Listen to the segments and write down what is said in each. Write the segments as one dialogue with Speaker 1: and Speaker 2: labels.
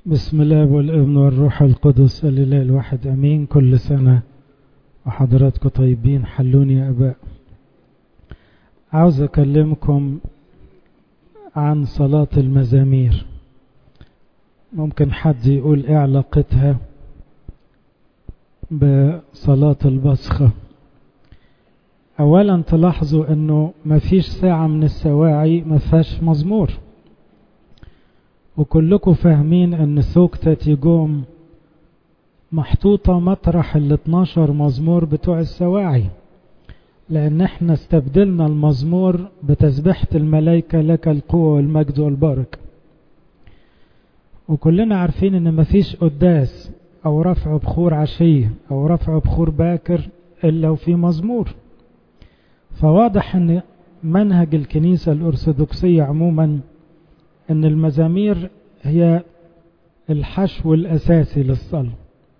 Speaker 1: بسم الله والابن والروح القدس الإله الواحد أمين. كل سنة وحضراتكم طيبين. حلوني يا أباء. عاوز أكلمكم عن صلاة المزامير. ممكن حد يقول إيه علاقتها بصلاة البصخة؟ أولا تلاحظوا أنه مفيش ساعة من السواعي مفيهاش مزمور، وكلكم فاهمين أن سوكتة تيجوم محطوطة مطرح 12 مزمور بتوع السواعي، لأن احنا استبدلنا المزمور بتسبيحة الملائكة لك القوة والمجد والبركة. وكلنا عارفين أن مفيش قداس أو رفع بخور عشية أو رفع بخور باكر إلا وفي مزمور. فواضح أن منهج الكنيسة الأرثوذكسية عموما أن المزامير هي الحشو الأساسي للصلاة.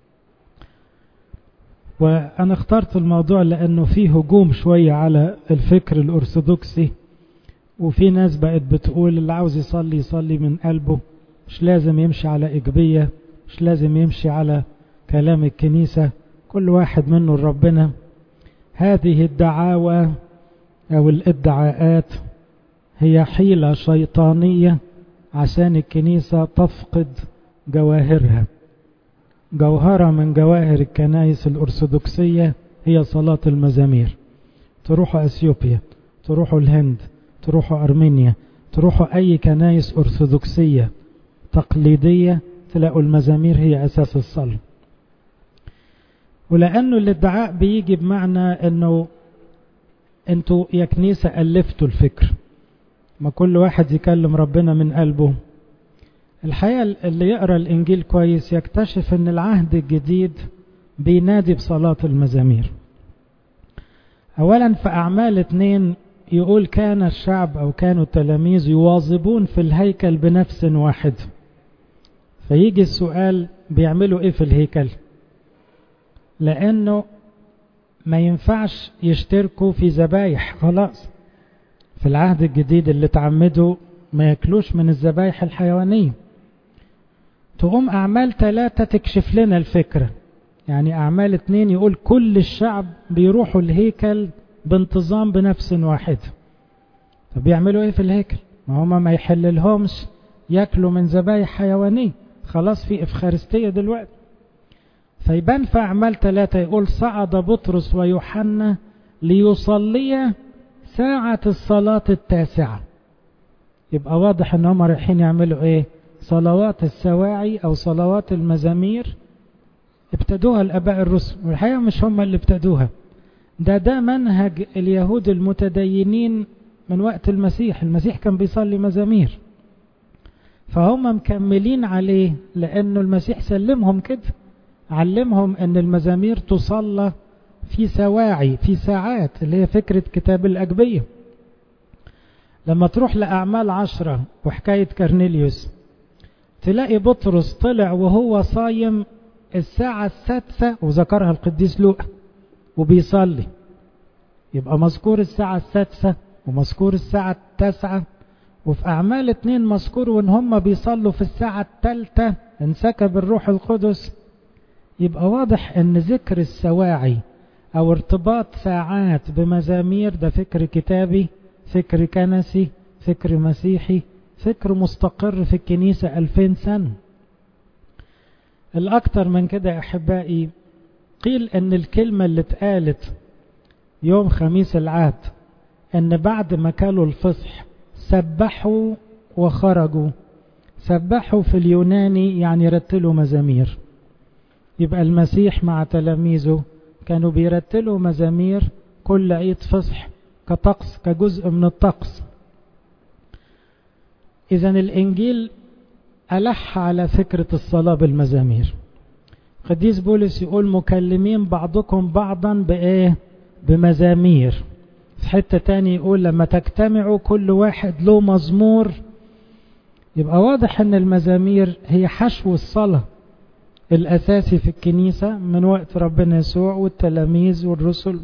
Speaker 1: وأنا اخترت الموضوع لأنه فيه هجوم شوية على الفكر الأرثوذكسي، وفي ناس بقت بتقول اللي عاوز يصلي يصلي من قلبه، مش لازم يمشي على إجبية، مش لازم يمشي على كلام الكنيسة، كل واحد منه لربنا. هذه الدعاوى أو الادعاءات هي حيلة شيطانية عشان الكنيسة تفقد جواهرها. جوهرة من جواهر الكنائس الأرثوذكسية هي صلاة المزامير. تروحوا أثيوبيا، تروحوا الهند، تروحوا أرمينيا، تروحوا أي كنائس أرثوذكسية تقليدية، تلاقوا المزامير هي أساس الصلاة. ولأنه الادعاء بيجي بمعنى أنه أنتوا يا كنيسة ألفتوا الفكر، ما كل واحد يكلم ربنا من قلبه. الحقيقة اللي يقرأ الإنجيل كويس يكتشف أن العهد الجديد بينادي بصلاة المزامير. أولا في أعمال 2 يقول كان الشعب أو كانوا التلاميذ يواظبون في الهيكل بنفس واحد. فيجي السؤال، بيعملوا إيه في الهيكل؟ لأنه ما ينفعش يشتركوا في ذبايح، خلاص في العهد الجديد اللي تعمدوا ما ياكلوش من الذبايح الحيوانية. تقوم أعمال 3 تكشف لنا الفكرة. يعني أعمال 2 يقول كل الشعب بيروحوا الهيكل بانتظام بنفس واحد. طب يعملوا ايه في الهيكل؟ ما هما ما يحللهمش ياكلوا من ذبايح حيوانية، خلاص في إفخارستية دلوقتي. فيبان في أعمال 3 يقول صعد بطرس ويوحنا ليصلي ساعة الصلاة 9. يبقى واضح ان هم رايحين يعملوا ايه؟ صلوات السواعي او صلوات المزامير ابتدوها الاباء الرسل، والحقيقة مش هم اللي ابتدوها، ده منهج اليهود المتدينين من وقت المسيح. المسيح كان بيصلي مزامير، فهم مكملين عليه لانه المسيح سلمهم كده، علمهم ان المزامير تصلى في سواعي في ساعات، اللي هي فكرة كتاب الأجبية. لما تروح لأعمال 10 وحكاية كرنيليوس تلاقي بطرس طلع وهو صايم الساعة 6 وذكرها القديس لوقا وبيصلي. يبقى مذكور الساعة 6 ومذكور الساعة 9، وفي أعمال 2 مذكور وان هم بيصلوا في الساعة 3 انسكب الروح القدس. يبقى واضح ان ذكر السواعي او ارتباط ساعات بمزامير ده فكر كتابي، فكر كنسي، فكر مسيحي، فكر مستقر في الكنيسة 2000 سنة. الأكثر من كده يا أحبائي، قيل أن الكلمة اللي اتقالت يوم خميس العهد أن بعد ما كانوا الفصح سبحوا وخرجوا. سبحوا في اليوناني يعني رتلوا مزامير. يبقى المسيح مع تلاميذه كانوا بيرتلوا مزامير كل عيد فصح كطقس، كجزء من الطقس. إذن الإنجيل ألح على فكرة الصلاة بالمزامير. قديس بولس يقول مكلمين بعضكم بعضا بإيه؟ بمزامير. في حتة تاني يقول لما تجتمعوا كل واحد له مزمور. يبقى واضح أن المزامير هي حشو الصلاة الأساسي في الكنيسة من وقت ربنا يسوع والتلاميذ والرسل.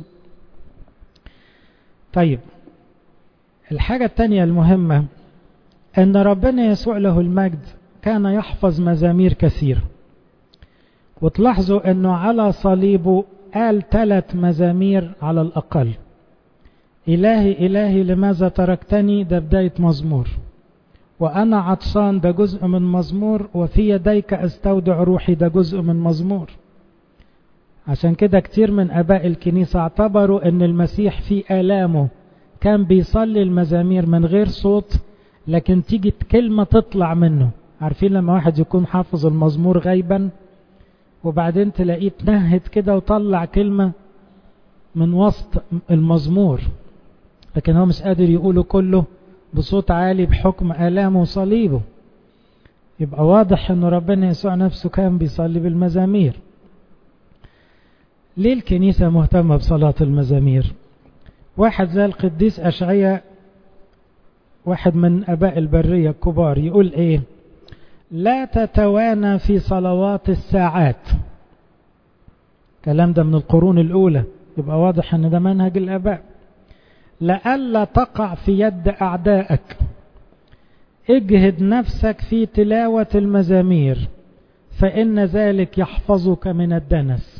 Speaker 1: طيب الحاجة التانية المهمة أن ربنا يسوع له المجد كان يحفظ مزامير كثير. وتلاحظوا أنه على صليبه قال 3 مزامير على الأقل. إلهي إلهي لماذا تركتني، ده بداية مزمور. وأنا عطشان، ده جزء من مزمور. وفي يديك أستودع روحي، ده جزء من مزمور. عشان كده كتير من أباء الكنيسة اعتبروا أن المسيح في آلامه كان بيصلي المزامير من غير صوت، لكن تيجي كلمة تطلع منه. عارفين لما واحد يكون حافظ المزمور غيبا وبعدين تلاقيه تنهد كده وطلع كلمة من وسط المزمور، لكن هو مش قادر يقوله كله بصوت عالي بحكم آلامه وصليبه. يبقى واضح أن ربنا يسوع نفسه كان بيصلي بالمزامير. ليه الكنيسة مهتمة بصلاة المزامير؟ واحد زي القديس أشعياء، واحد من أباء البرية الكبار، يقول إيه؟ لا تتوانى في صلوات الساعات. كلام ده من القرون الأولى، يبقى واضح أن ده منهج الآباء. لئلا تقع في يد أعدائك، اجهد نفسك في تلاوة المزامير فإن ذلك يحفظك من الدنس.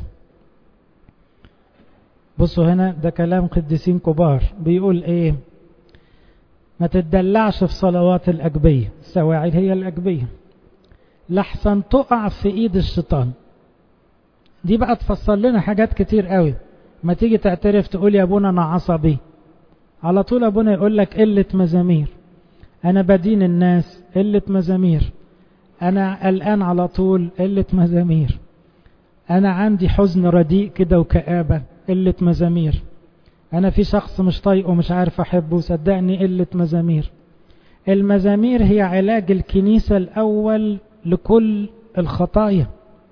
Speaker 1: بصوا هنا ده كلام قديسين كبار، بيقول ايه؟ ما تتدلعش في صلوات الأجبية، السواعي هي الأجبية، لحسن تقع في ايد الشيطان. دي بقى تفصل لنا حاجات كتير قوي. ما تيجي تعترف تقول يا ابونا انا عصبي، على طول ابونا يقول لك قلة مزامير. انا بدين الناس، قلة مزامير. انا قلقان على طول، قلة مزامير. انا عندي حزن رديء كده وكآبة، قلة مزامير. انا في شخص مش طايقه ومش عارف احبه، صدقني قلة مزامير. المزامير هي علاج الكنيسة الاول لكل الخطايا.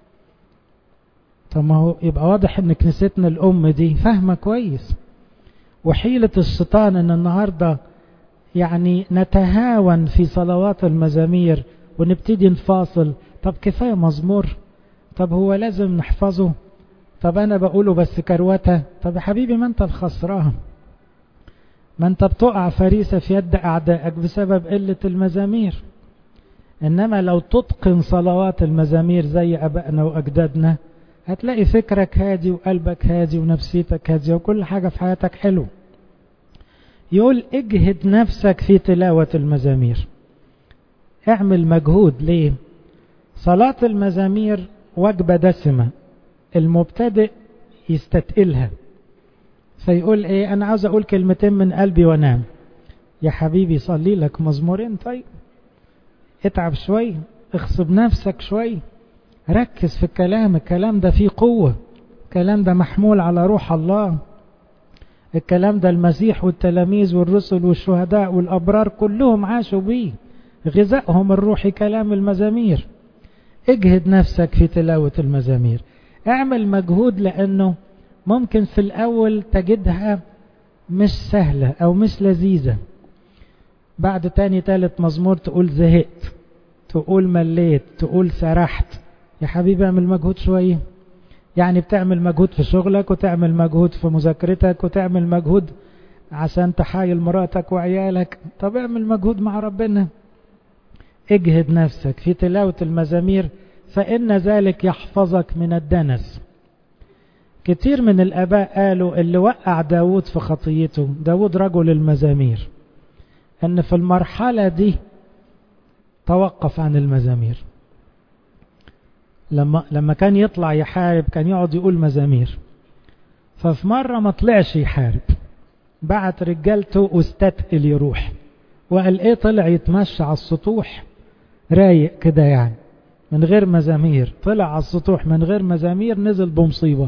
Speaker 1: طب ما هو يبقى واضح ان كنيستنا الام دي فاهمة كويس. وحيلة الشيطان ان النهاردة يعني نتهاون في صلوات المزامير ونبتدي نفاصل. طب كفاية مزمور، طب هو لازم نحفظه، طب انا بقوله بس كروته. طب يا حبيبي ما انت الخسران، ما انت بتقع فريسة في يد اعدائك بسبب قلة المزامير. انما لو تتقن صلوات المزامير زي ابائنا واجدادنا هتلاقي فكرك هادي وقلبك هادي ونفسيتك هادية وكل حاجة في حياتك حلو. يقول اجهد نفسك في تلاوة المزامير، اعمل مجهود. ليه؟ صلاة المزامير وجبة دسمة، المبتدئ يستتقلها. فيقول ايه؟ انا عاوز اقول كلمتين من قلبي وانام. يا حبيبي صلي لك مزمورين، طيب اتعب شوي، اغصب نفسك شوي، ركز في الكلام. الكلام ده فيه قوة، الكلام ده محمول على روح الله. الكلام ده المسيح والتلاميذ والرسل والشهداء والأبرار كلهم عاشوا بيه، غذائهم الروحي كلام المزامير. اجهد نفسك في تلاوة المزامير، اعمل مجهود، لأنه ممكن في الأول تجدها مش سهلة أو مش لذيذة. بعد تاني تالت مزمور تقول زهقت، تقول مليت، تقول سرحت. يا حبيبي اعمل مجهود شوية. يعني بتعمل مجهود في شغلك وتعمل مجهود في مذاكرتك وتعمل مجهود عشان تحايل مراتك وعيالك، طب اعمل مجهود مع ربنا. اجهد نفسك في تلاوة المزامير فإن ذلك يحفظك من الدنس. كتير من الآباء قالوا اللي وقع داود في خطيته، داود رجل المزامير، أن في المرحلة دي توقف عن المزامير. لما كان يطلع يحارب كان يقعد يقول مزامير. ففي مرة ما طلعش يحارب، بعت رجالته واستثقل يروح، وقال ايه؟ طلع يتمشى على السطوح رايق كده يعني من غير مزامير. طلع على السطوح من غير مزامير، نزل بمصيبة.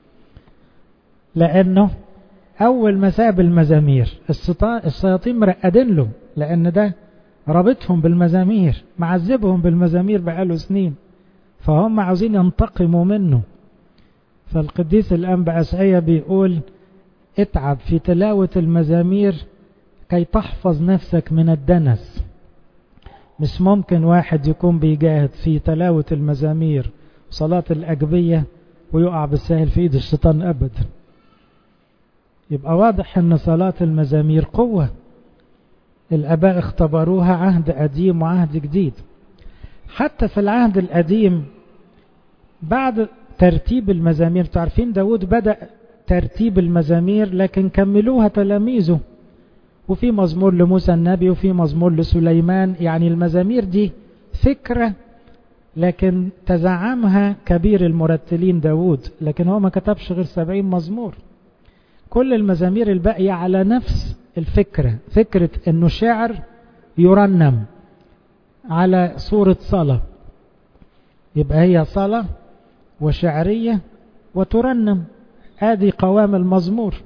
Speaker 1: لأنه أول ما ساب المزامير الشياطين مرقدين له، لأن ده رابطهم بالمزامير، معذبهم بالمزامير بقاله سنين، فهم عاوزين ينتقموا منه. فالقديس الأنبا أشعياء بيقول اتعب في تلاوة المزامير كي تحفظ نفسك من الدنس. مش ممكن واحد يكون بيجاهد في تلاوة المزامير وصلاة الأجبية ويقع بالسهل في ايد الشيطان أبدا. يبقى واضح ان صلاة المزامير قوة. الآباء اختبروها عهد قديم وعهد جديد. حتى في العهد القديم بعد ترتيب المزامير، تعرفين داود بدأ ترتيب المزامير لكن كملوها تلاميذه، وفي مزمور لموسى النبي وفي مزمور لسليمان. يعني المزامير دي فكرة لكن تزعمها كبير المرتلين داود، لكن هو ما كتبش غير 70 مزمور. كل المزامير الباقية على نفس الفكرة، فكرة انه شعر يرنم على صورة صلاة، يبقى هي صلاة وشعرية وترنم، هذه قوام المزمور.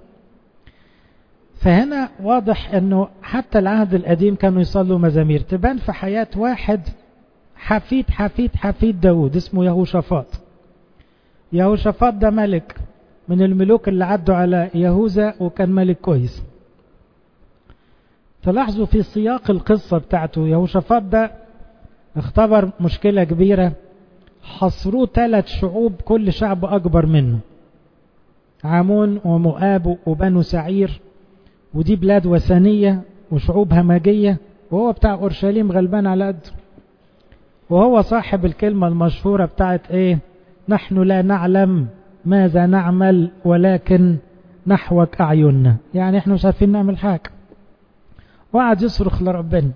Speaker 1: فهنا واضح انه حتى العهد القديم كانوا يصلوا مزامير. تبان في حياة واحد حفيد داود اسمه يهوشافاط. يهوشافاط ده ملك من الملوك اللي عدوا على يهوذا وكان ملك كويس. تلاحظوا في سياق القصة بتاعته يهوشافاط ده اختبر مشكلة كبيرة، حصروه 3 شعوب كل شعب أكبر منه، عامون ومؤاب وبنو سعير، ودي بلاد وثنية وشعوب همجية، وهو بتاع أورشليم غلبان على قده. وهو صاحب الكلمة المشهورة بتاعت ايه؟ نحن لا نعلم ماذا نعمل ولكن نحوك أعيننا، يعني احنا مش عارفين نعمل حاجة. وقعد يصرخ لربنا،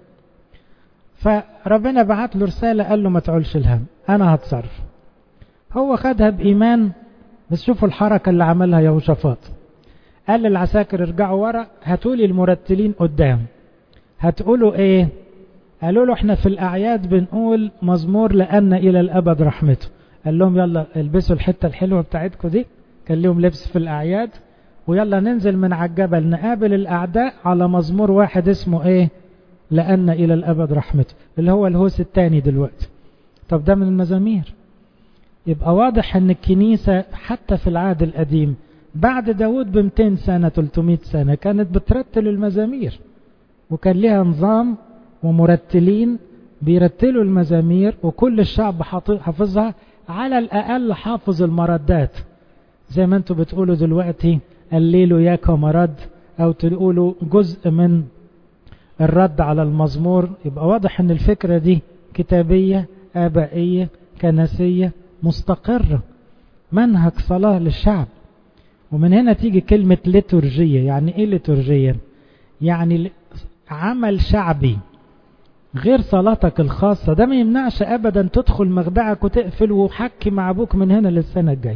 Speaker 1: فربنا بعت له رسالة قال له ما تعولش الهم، أنا هتصرف. هو خدها بإيمان. بس شوفوا الحركة اللي عملها يهوشافاط، قال للعساكر ارجعوا ورا، هاتولي المرتلين قدام. هتقولوا ايه؟ قالوا له احنا في الأعياد بنقول مزمور لأن إلى الأبد رحمته. قال لهم يلا البسوا الحتة الحلوة بتاعتكم دي، كان لهم لبس في الأعياد، ويلا ننزل من على الجبل نقابل الأعداء على مزمور واحد اسمه ايه؟ لأن إلى الأبد رحمته، اللي هو الهوس الثاني دلوقتي. طب ده من المزامير. يبقى واضح ان الكنيسة حتى في العهد القديم بعد داود ب200 سنة 300 سنة كانت بترتل المزامير، وكان لها نظام ومرتلين بيرتلوا المزامير، وكل الشعب حافظها، على الأقل حافظ المردات، زي ما انتوا بتقولوا دلوقتي الليل ياك مرد، او تقولوا جزء من الرد على المزمور. يبقى واضح ان الفكرة دي كتابية آبائية كنسية مستقرة، منهج صلاة للشعب. ومن هنا تيجي كلمة ليتورجية. يعني ايه ليتورجية؟ يعني عمل شعبي غير صلاتك الخاصة. ده ما يمنعش ابدا تدخل مخدعك وتقفل وحكي مع ابوك من هنا للسنة الجاية،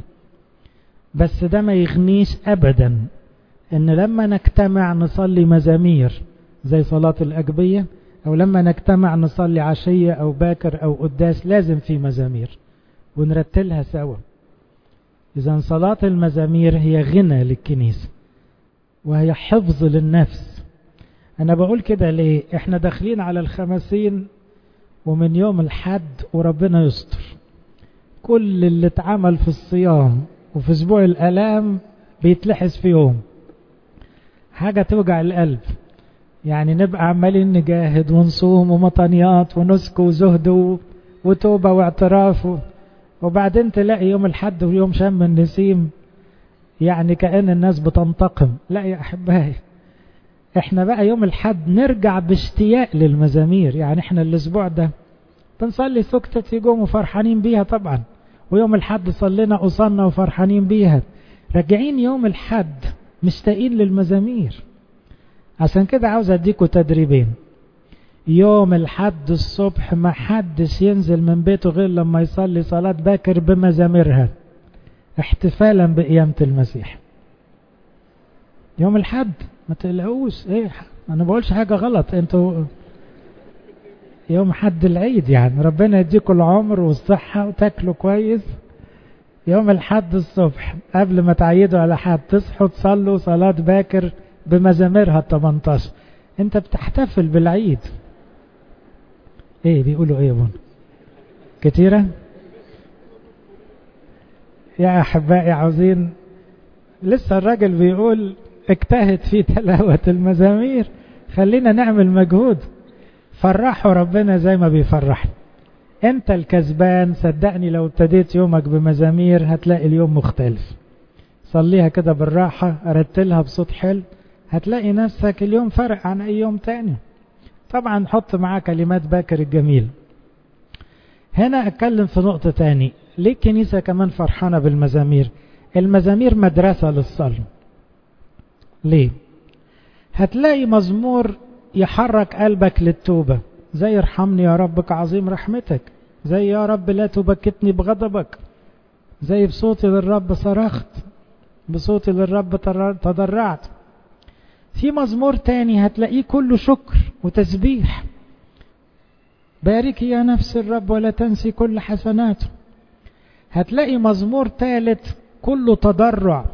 Speaker 1: بس ده ما يغنيش ابدا ان لما نجتمع نصلي مزامير زي صلاة الأجبية، او لما نجتمع نصلي عشية او باكر او قداس لازم في مزامير ونرتلها سوا. إذن صلاة المزامير هي غنى للكنيسة وهي حفظ للنفس. أنا بقول كده ليه؟ إحنا داخلين على ال50 ومن يوم الحد وربنا يستر. كل اللي اتعمل في الصيام وفي أسبوع الآلام بيتلحس في يوم، حاجة توجع القلب. يعني نبقى عمالين نجاهد ونصوم ومطنيات ونسك وزهد وتوبة واعتراف، وبعدين تلاقي يوم الحد ويوم شم النسيم يعني كأن الناس بتنتقم. لا يا أحبائي، احنا بقى يوم الحد نرجع باشتياق للمزامير. يعني احنا الاسبوع ده بنصلي سكتة يقوم وفرحانين بيها طبعا، ويوم الحد صلينا قصنا وفرحانين بيها، راجعين يوم الحد مشتاقين للمزامير. عشان كده عاوز اديكوا تدريبين. يوم الحد الصبح ما حدش ينزل من بيته غير لما يصلي صلاة باكر بمزاميرها، احتفالا بقيامة المسيح. يوم الحد ما تقلقوش، ايه انا بقولش حاجة غلط، انتوا يوم حد العيد يعني ربنا يديكوا العمر والصحة وتاكلوا كويس. يوم الحد الصبح قبل ما تعيدوا على حد تصحوا تصلوا صلاة باكر بمزاميرها 18. انت بتحتفل بالعيد. ايه بيقولوا ايه يا بون كتيرة يا احبائي؟ عاوزين لسه الراجل بيقول اجتهد في تلاوة المزامير، خلينا نعمل مجهود. فرحوا ربنا زي ما بيفرحنا. انت الكسبان صدقني، لو ابتديت يومك بمزامير هتلاقي اليوم مختلف. صليها كده بالراحة، ارتلها بصوت حلو، هتلاقي نفسك اليوم فرق عن اي يوم تاني. طبعا حط معاه كلمات باكر الجميل. هنا أتكلم في نقطة تاني. ليه الكنيسة كمان فرحانة بالمزامير؟ المزامير مدرسة للصلاة. ليه؟ هتلاقي مزمور يحرك قلبك للتوبة، زي ارحمني يا رب كعظيم رحمتك، زي يا رب لا تبكتني بغضبك، زي بصوتي للرب صرخت، بصوتي للرب تضرعت. في مزمور تاني هتلاقيه كله شكر وتسبيح، باركي يا نفس الرب ولا تنسي كل حسناته. هتلاقي مزمور ثالث كله تضرع،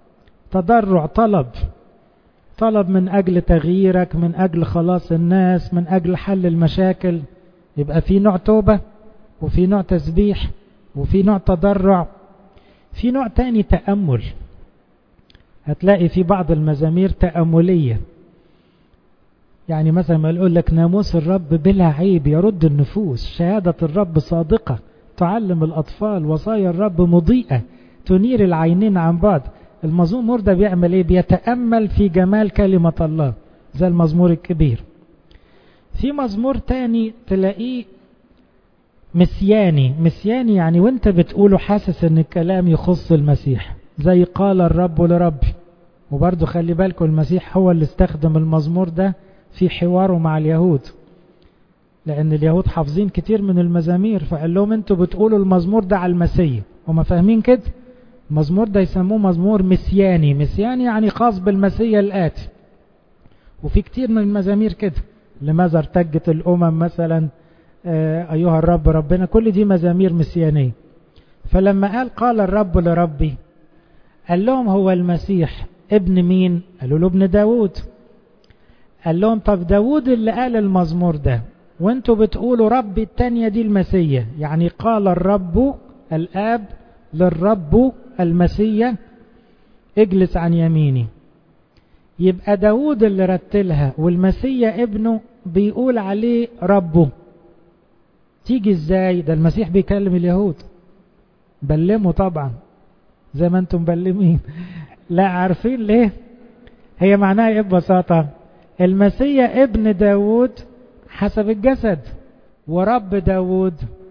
Speaker 1: طلب من أجل تغييرك، من أجل خلاص الناس، من أجل حل المشاكل. يبقى في نوع توبة، وفي نوع تسبيح، وفي نوع تضرع. في نوع تاني تأمل، هتلاقي في بعض المزامير تأملية. يعني مثلا ما يقول لك ناموس الرب بلا عيب يرد النفوس، شهادة الرب صادقة تعلم الأطفال، وصايا الرب مضيئة تنير العينين عن بعد. المزمور ده بيعمل ايه؟ بيتأمل في جمال كلمة الله، زي المزمور الكبير. في مزمور تاني تلاقيه مسياني يعني وانت بتقوله حاسس ان الكلام يخص المسيح، زي قال الرب لربي. وبرضه خلي بالكم المسيح هو اللي استخدم المزمور ده في حواره مع اليهود، لأن اليهود حافظين كتير من المزامير، فقال لهم انتوا بتقولوا المزمور ده على المسيح، هما فاهمين كده. المزمور ده يسموه مزمور مسياني يعني خاص بالمسيح الآتي. وفي كتير من المزامير كده، لماذا ارتجت الأمم مثلا، أيها الرب ربنا، كل دي مزامير مسيانية. فلما قال الرب لربي، قال لهم هو المسيح ابن مين؟ قالوا له ابن داود. قال لهم طب داود اللي قال المزمور ده، وانتوا بتقولوا ربي التانية دي المسيح، يعني قال الرب الآب للرب المسيح اجلس عن يميني. يبقى داود اللي رتلها والمسيح ابنه بيقول عليه ربه. تيجي ازاي؟ ده المسيح بيكلم اليهود، بلموا طبعا زي ما انتم بلمين. لا عارفين ليه؟ هي معناها ايه ببساطة؟ المسيح ابن داود حسب الجسد، ورب داود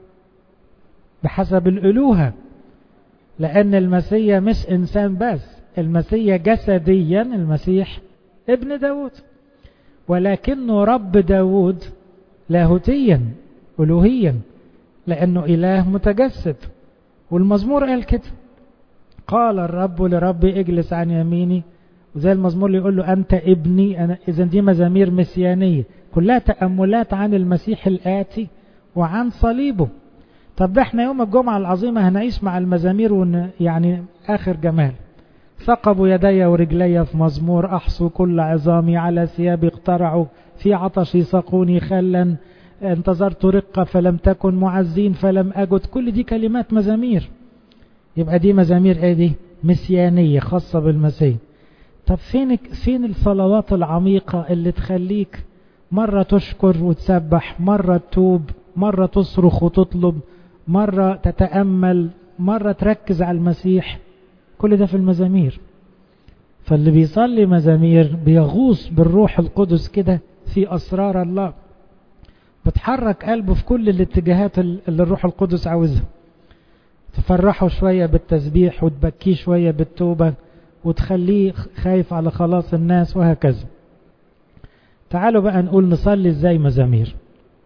Speaker 1: بحسب الألوهة، لأن المسيح مش إنسان بس، المسيح جسديا المسيح ابن داود، ولكنه رب داود لاهوتيا ألوهيا، لأنه إله متجسد. والمزمور قال كده، قال الرب لربي اجلس عن يميني، وزي المزمور اللي يقول له أنت ابني أنا. إذن دي مزامير مسيانية كلها تأملات عن المسيح الآتي وعن صليبه. طب ده احنا يوم الجمعة العظيمة هنعيش مع المزامير يعني آخر جمال. ثقبوا يدي ورجلي في مزمور، أحصوا كل عظامي على ثيابي اقترعوا، في عطشي سقوني خلا، انتظرت رقة فلم تكن، معزين فلم أجد. كل دي كلمات مزامير. يبقى دي مزامير ايه؟ دي مسيانية خاصة بالمسيح. طب فين الصلوات العميقة اللي تخليك مرة تشكر وتسبح، مرة تتوب، مرة تصرخ وتطلب، مرة تتأمل، مرة تركز على المسيح؟ كل ده في المزامير. فاللي بيصلي مزامير بيغوص بالروح القدس كده في أسرار الله، بتحرك قلبه في كل الاتجاهات اللي الروح القدس عاوزها. تفرحه شوية بالتسبيح، وتبكيه شوية بالتوبة، وتخليه خايف على خلاص الناس، وهكذا. تعالوا بقى نقول نصلي ازاي مزامير.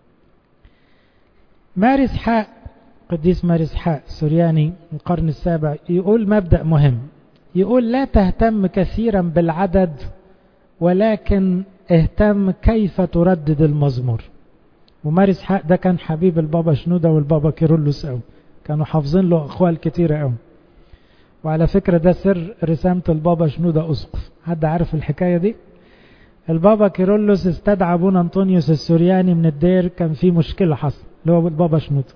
Speaker 1: ماري إسحاق، قديس ماري إسحاق سورياني القرن السابع، يقول مبدأ مهم، يقول لا تهتم كثيرا بالعدد، ولكن اهتم كيف تردد المزمور. وماري إسحاق ده كان حبيب البابا شنودة والبابا كيرلس قوي، كانوا حافظين له أقوال كتيرة قوي. وعلى فكرة ده سر رسامة البابا شنودة أسقف. حد عارف الحكاية دي؟ البابا كيرلس استدعى ابونا أنطونيوس السورياني من الدير، كان في مشكلة حصل اللي هو البابا شنودة،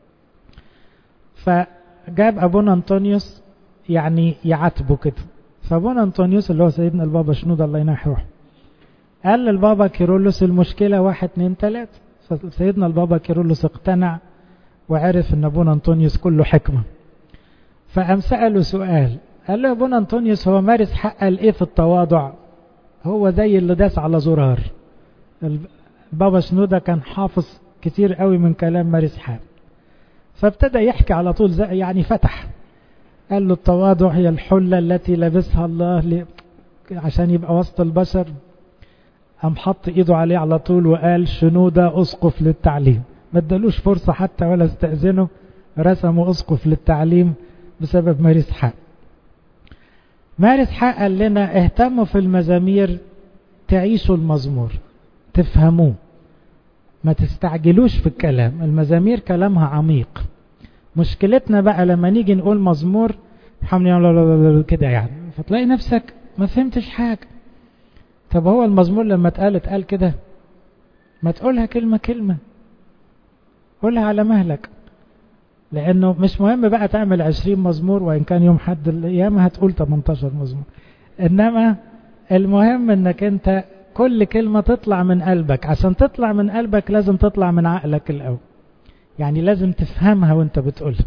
Speaker 1: فجاب ابونا أنطونيوس يعني يعاتبه كده. فابونا أنطونيوس اللي هو سيدنا البابا شنودة الله ينحي روحه قال للبابا كيرلس المشكلة 1 2 3. فسيدنا البابا كيرلس اقتنع وعرف ان ابونا أنطونيوس كله حكمة. فقام سأله سؤال، قال له ابونا أنطونيوس هو ماري إسحاق قال ايه في التواضع؟ هو زي اللي داس على زرار. البابا شنودة كان حافظ كتير قوي من كلام ماري إسحاق. فابتدى يحكي على طول زي يعني فتح، قال له التواضع هي الحلة التي لبسها الله عشان يبقى وسط البشر. قام حط ايده عليه على طول وقال شنودة اسقف للتعليم. ما ادالوش فرصة حتى ولا استأذنه، رسموا اسقف للتعليم بسبب ماري إسحاق. ماري إسحاق قال لنا اهتموا في المزامير تعيشوا المزمور، تفهموه، ما تستعجلوش في الكلام. المزامير كلامها عميق. مشكلتنا بقى لما نيجي نقول مزمور الحمد كده يعني، فتلاقي نفسك ما فهمتش حاجة. طب هو المزمور لما اتقال كده؟ ما تقولها كلمة كلمة، قولها على مهلك، لأنه مش مهم بقى تعمل 20 مزمور، وإن كان يوم حد الأيام هتقول 18 مزمور، إنما المهم إنك أنت كل كلمة تطلع من قلبك. عشان تطلع من قلبك لازم تطلع من عقلك الأول، يعني لازم تفهمها وانت بتقولها.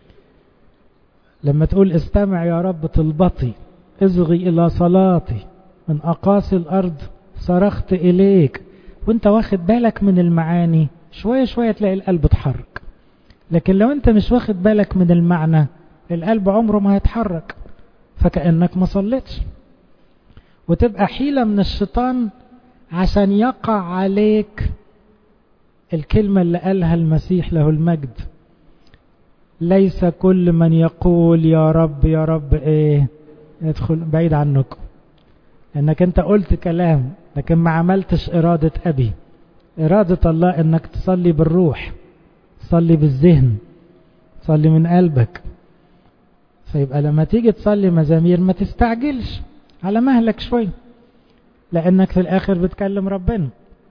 Speaker 1: لما تقول استمع يا رب طلبتي، اصغي إلى صلاتي، من أقاصي الأرض صرخت إليك، وانت واخد بالك من المعاني، شوية شوية تلاقي القلب اتحرك. لكن لو انت مش واخد بالك من المعنى، القلب عمره ما هيتحرك، فكأنك ما صليتش. وتبقى حيلة من الشيطان عشان يقع عليك الكلمة اللي قالها المسيح له المجد: ليس كل من يقول يا رب يا رب يدخل بعيد عنكم. انك انت قلت كلام لكن ما عملتش إرادة أبي. إرادة الله انك تصلي بالروح، تصلي بالذهن، تصلي من قلبك. فيبقى لما تيجي تصلي مزامير ما تستعجلش، على مهلك شوي، لأنك في الآخر بتكلم ربنا.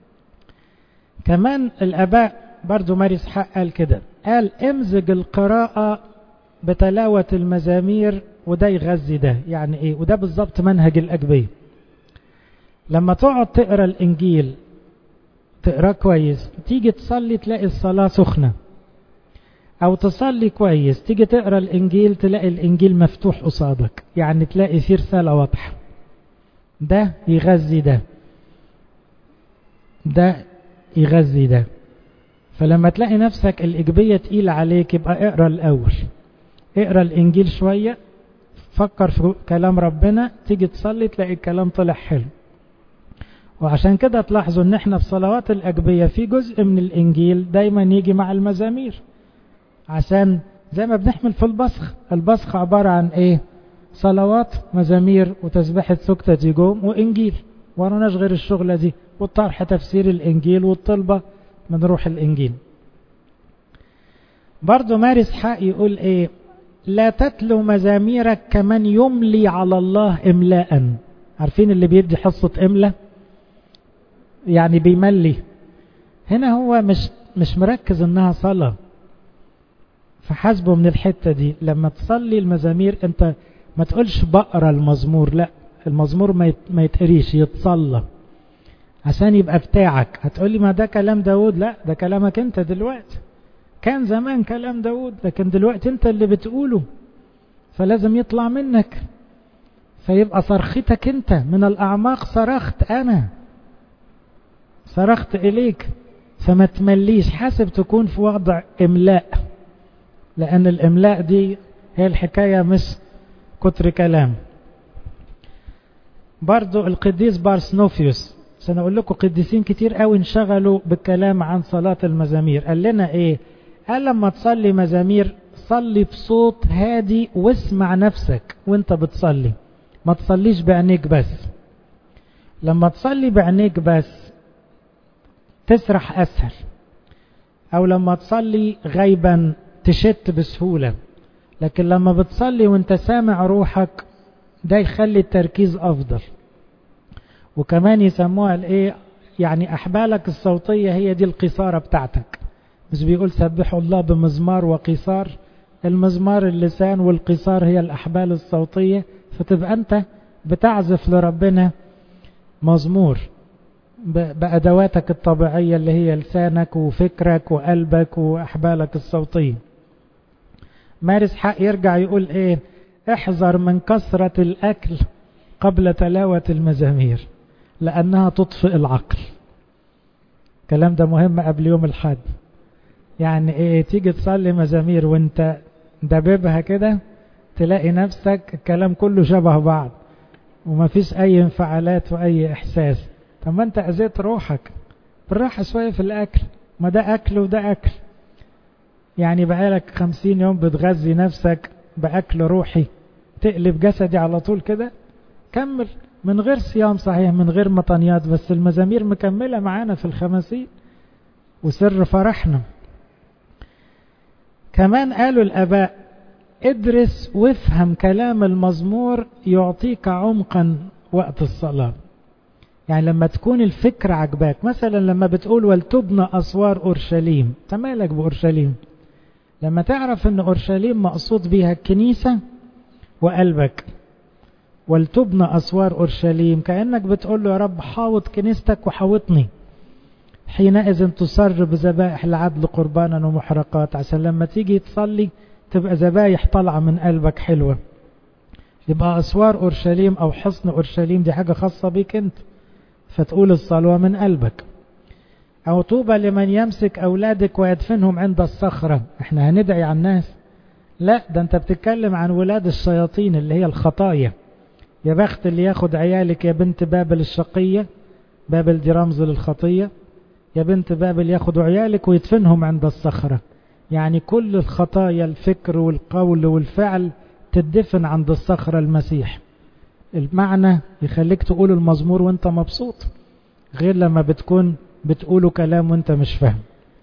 Speaker 1: كمان الآباء برضو ماري إسحاق قال كده، قال امزج القراءة بتلاوة المزامير، وده يغذي ده. يعني ايه؟ وده بالضبط منهج الأجبية. لما تقعد تقرأ الإنجيل تقرأ كويس، تيجي تصلي تلاقي الصلاة سخنة، أو تصلي كويس تيجي تقرأ الإنجيل تلاقي الإنجيل مفتوح قصادك، يعني تلاقي فيه رسالة واضحة. ده يغذي ده، ده يغذي ده. فلما تلاقي نفسك الإجبية تقيل عليك، يبقى اقرأ الأول، اقرأ الإنجيل شوية، فكر في كلام ربنا، تيجي تصلي تلاقي الكلام طلع حلو. وعشان كده تلاحظوا ان احنا في صلوات الأجبية في جزء من الإنجيل دايما يجي مع المزامير، عشان زي ما بنحمل في البصخ. البصخ عبارة عن ايه؟ صلوات، مزامير، وتسبيحة سكتة جيجوم، وإنجيل. ورناش غير الشغلة دي، والطرح تفسير الإنجيل، والطلبة من روح الإنجيل. برضو ماري إسحاق يقول ايه؟ لا تتلو مزاميرك كمن يملي على الله إملاء. عارفين اللي بيدي حصة إملاء؟ يعني بيملي. هنا هو مش مركز انها صلاة، فحسبه من الحتة دي. لما تصلي المزامير انت ما تقولش بقرأ المزمور، لا، المزمور ما يتقريش، يتصلى عشان يبقى بتاعك. هتقولي ما ده كلام داود، لا، ده كلامك انت دلوقتي. كان زمان كلام داود، لكن دلوقتي انت اللي بتقوله، فلازم يطلع منك، فيبقى صرختك انت من الأعماق. صرخت أنا، صرخت إليك، فما تمليش. حاسب تكون في وضع إملاء، لأن الإملاء دي هي الحكاية، مش كتر كلام. برضو القديس بارسنوفيوس، سنقول لكم قديسين كتير قوي انشغلوا بالكلام عن صلاة المزامير. قال لنا ايه؟ قال لما تصلي مزامير صلي بصوت هادي، واسمع نفسك وانت بتصلي، ما تصليش بعينيك بس. لما تصلي بعينيك بس تسرح أسهل، أو لما تصلي غيبا تشت بسهولة. لكن لما بتصلي وانت سامع روحك، ده يخلي التركيز أفضل. وكمان يسموها الايه؟ يعني أحبالك الصوتية هي دي القصارة بتاعتك. مش بيقول سبحوا الله بمزمار وقصار؟ المزمار اللسان، والقصار هي الأحبال الصوتية. فتبقى أنت بتعزف لربنا مزمور بأدواتك الطبيعية اللي هي لسانك وفكرك وقلبك وأحبالك الصوتية. ماري إسحاق يرجع يقول ايه؟ احذر من كثرة الأكل قبل تلاوة المزامير، لأنها تطفئ العقل. الكلام ده مهم قبل يوم الحد. يعني ايه؟ تيجي تصلي مزامير وانت دببها كده تلاقي نفسك الكلام كله شبه بعض ومفيش اي انفعالات واي احساس. طب ما انت اذيت روحك، بالراحة شوية في الاكل، ما ده اكل وده اكل. يعني بقالك 50 يوم بتغذي نفسك باكل روحي، تقلب جسدي على طول كده؟ كمل من غير صيام صحيح، من غير مطنيات، بس المزامير مكملة معانا في الخمسين وسر فرحنا. كمان قالوا الآباء ادرس وافهم كلام المزمور يعطيك عمقا وقت الصلاة. يعني لما تكون الفكرة عجباك، مثلا لما بتقول ولتبنى أسوار أورشليم، تمالك بأورشليم؟ لما تعرف ان أورشليم مقصود بيها الكنيسة وقلبك، ولتبنى أسوار أورشليم، كأنك بتقول له يا رب حاوط كنيستك وحاوطني، حينئذ تصر بذبائح العدل قربانا ومحرقات، عشان لما تيجي تصلي تبقى ذبايح طالعة من قلبك حلوة. يبقى أسوار أورشليم أو حصن أورشليم دي حاجة خاصة بيك انت، فتقول الصلوة من قلبك. أو طوبى لمن يمسك أولادك ويدفنهم عند الصخرة، احنا هندعي عن الناس؟ لا، ده انت بتتكلم عن ولاد الشياطين اللي هي الخطايا. يا بخت اللي ياخد عيالك يا بنت بابل الشقية، بابل دي رمز للخطية، يا بنت بابل ياخدوا عيالك ويدفنهم عند الصخرة. يعني كل الخطايا الفكر والقول والفعل تدفن عند الصخرة المسيح. المعنى يخليك تقول المزمور وانت مبسوط، غير لما بتكون بتقولوا كلام وانت مش فاهم.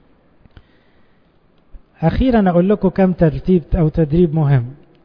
Speaker 1: اخيرا اقول لكم كم ترتيب او تدريب مهم.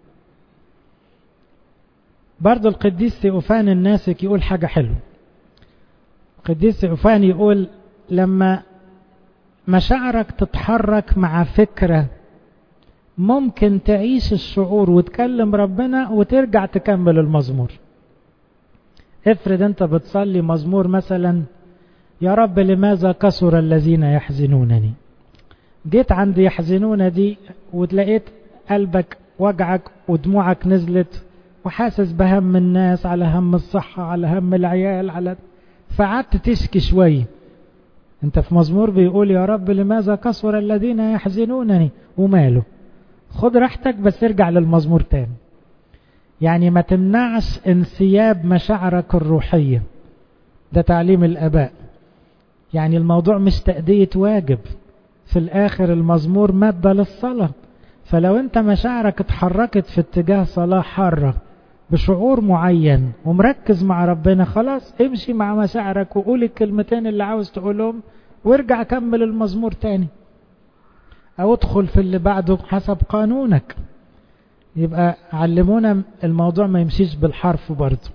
Speaker 1: برضو القديس ثيوفان الناسك يقول حاجة حلوة. القديس ثيوفان يقول لما مشاعرك تتحرك مع فكرة ممكن تعيش الشعور وتكلم ربنا وترجع تكمل المزمور. افرض انت بتصلي مزمور مثلا يا رب لماذا كثر الذين يحزنونني، جيت عند يحزنون دي وتلاقيت قلبك وجعك ودموعك نزلت وحاسس بهم الناس، على هم الصحة، على هم العيال، فقعدت تشكي شوية. انت في مزمور بيقول يا رب لماذا كثر الذين يحزنونني، وماله؟ خد راحتك بس ارجع للمزمور تاني. يعني ما تمنعش انسياب مشاعرك الروحية، ده تعليم الآباء. يعني الموضوع مش تأدية واجب، في الآخر المزمور مادة للصلاة. فلو انت مشاعرك اتحركت في اتجاه صلاة حارة بشعور معين ومركز مع ربنا، خلاص امشي مع مشاعرك وقول الكلمتين اللي عاوز تقولهم وارجع كمل المزمور تاني، او ادخل في اللي بعده حسب قانونك. يبقى علمونا الموضوع ما يمشيش بالحرف برضه.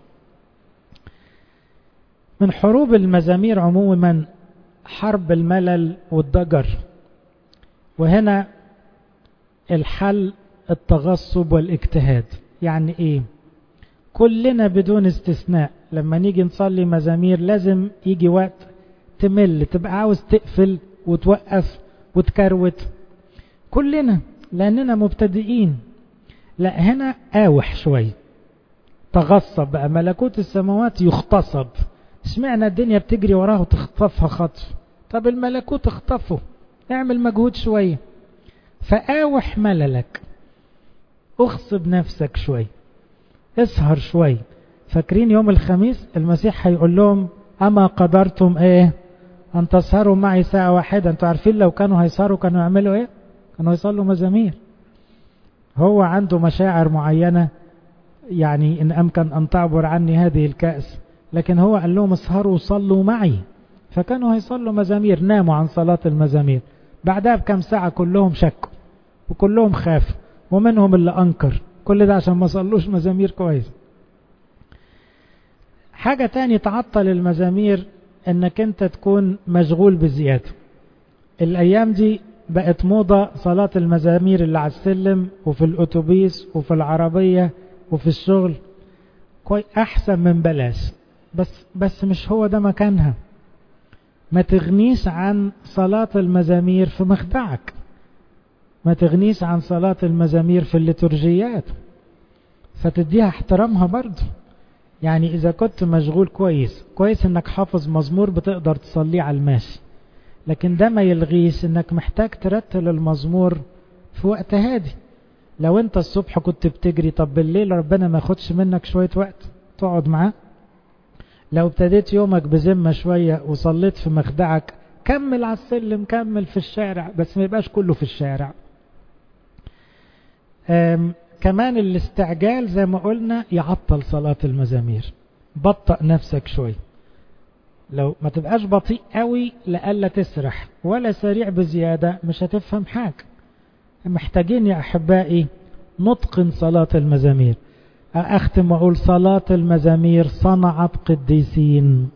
Speaker 1: من حروب المزامير عموما حرب الملل والضجر، وهنا الحل التغصب والاجتهاد. يعني ايه؟ كلنا بدون استثناء لما نيجي نصلي مزامير لازم يجي وقت تمل، تبقى عاوز تقفل وتوقف وتكروت، كلنا لأننا مبتدئين. لا، هنا آوح شوي، تغصب بقى، ملكوت السماوات يغتصب. اشمعنى الدنيا بتجري وراه وتخطفها خطف؟ طب الملكوت اخطفه، اعمل مجهود شوية. فآوح مللك، اغصب نفسك شوي، اسهر شوي. فاكرين يوم الخميس المسيح هيقول لهم أما قدرتم ايه أن تسهروا معي ساعة واحدة؟ انتوا عارفين لو كانوا هيسهروا كانوا يعملوا ايه؟ كانوا يصلوا مزامير. هو عنده مشاعر معينة، يعني إن أمكن أن تعبر عني هذه الكأس، لكن هو قال لهم اسهروا وصلوا معي، فكانوا هيصلوا مزامير. ناموا عن صلاة المزامير، بعدها بكم ساعة كلهم شكوا وكلهم خافوا ومنهم اللي أنكر، كل ده عشان ما صلوش مزامير كويس. حاجة تاني تعطل المزامير انك انت تكون مشغول بزيادة. الايام دي بقت موضة صلاة المزامير اللي على السلم وفي الاتوبيس وفي العربية وفي الشغل، احسن من بلاش. بس مش هو ده مكانها. ما تغنيش عن صلاة المزامير في مخدعك، ما تغنيش عن صلاة المزامير في الليتورجيات، فتديها احترامها برضو. يعني إذا كنت مشغول كويس انك حافظ مزمور بتقدر تصليه على الماشي، لكن ده ما يلغيش انك محتاج ترتل المزمور في وقت هادي. لو انت الصبح كنت بتجري، طب بالليل ربنا ما ياخدش منك شوية وقت تقعد معاه؟ لو ابتديت يومك بذمة شوية وصليت في مخدعك، كمل على السلم، كمل في الشارع، بس ما يبقاش كله في الشارع. كمان الاستعجال زي ما قلنا يعطل صلاة المزامير. بطأ نفسك شوي، لو ما تبقاش بطيء قوي لألا تسرح، ولا سريع بزيادة مش هتفهم حاجة. محتاجين يا أحبائي نتقن صلاة المزامير. أختم وأقول صلاة المزامير صنعت قديسين.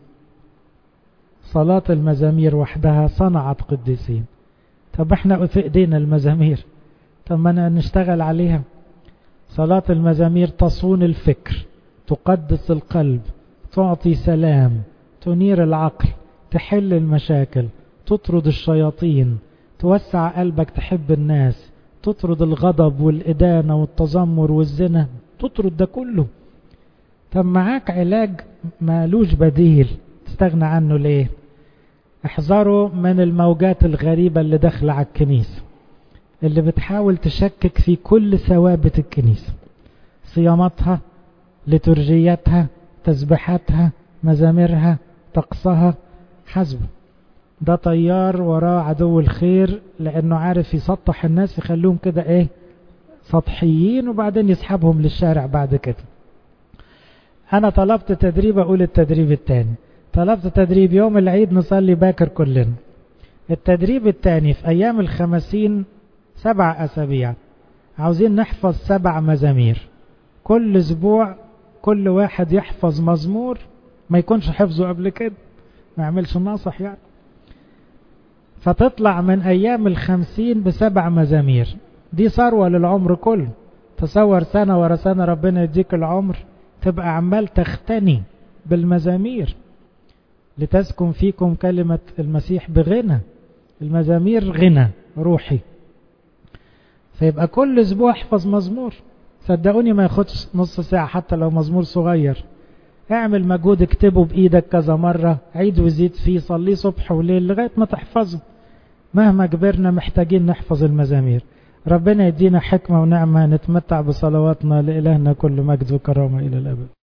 Speaker 1: صلاة المزامير وحدها صنعت قديسين. طب احنا في ايدينا المزامير، طب ما نشتغل عليها. صلاة المزامير تصون الفكر، تقدس القلب، تعطي سلام، تنير العقل، تحل المشاكل، تطرد الشياطين، توسع قلبك تحب الناس، تطرد الغضب والإدانة والتذمر والزنا، تطرد ده كله. طب معاك علاج مالوش بديل، تستغنى عنه ليه؟ احذروا من الموجات الغريبة اللي داخلة على الكنيسة، اللي بتحاول تشكك في كل ثوابت الكنيسة، صياماتها، لترجياتها، تسبيحاتها، مزاميرها، طقسها. حسب ده طيار وراه عدو الخير، لانه عارف يسطح الناس، يخلوهم كده سطحيين، وبعدين يسحبهم للشارع بعد كده. انا طلبت تدريب، اقول التدريب الثاني، طلبت تدريب يوم العيد نصلي باكر كلنا. التدريب الثاني في ايام ال50 7 أسابيع، عاوزين نحفظ 7 مزامير كل اسبوع، كل واحد يحفظ مزمور ما يكونش حفظه قبل كده، ما يعملش ناصح يعني. فتطلع من ايام ال50 ب7 مزامير، دي ثروة للعمر كله. تصور سنة ورا سنة ربنا يديك العمر، تبقى عمال تختني بالمزامير. لتسكن فيكم كلمة المسيح بغنى. المزامير غنى روحي. فيبقى كل اسبوع احفظ مزمور، صدقوني ما ياخدش نص ساعة حتى لو مزمور صغير. اعمل مجهود، اكتبه بايدك كذا مرة، عيد وزيد فيه، صليه صبح وليل لغاية ما تحفظه. مهما كبرنا محتاجين نحفظ المزامير. ربنا يدينا حكمة ونعمة نتمتع بصلواتنا. لإلهنا كل مجد وكرامة إلى الأبد.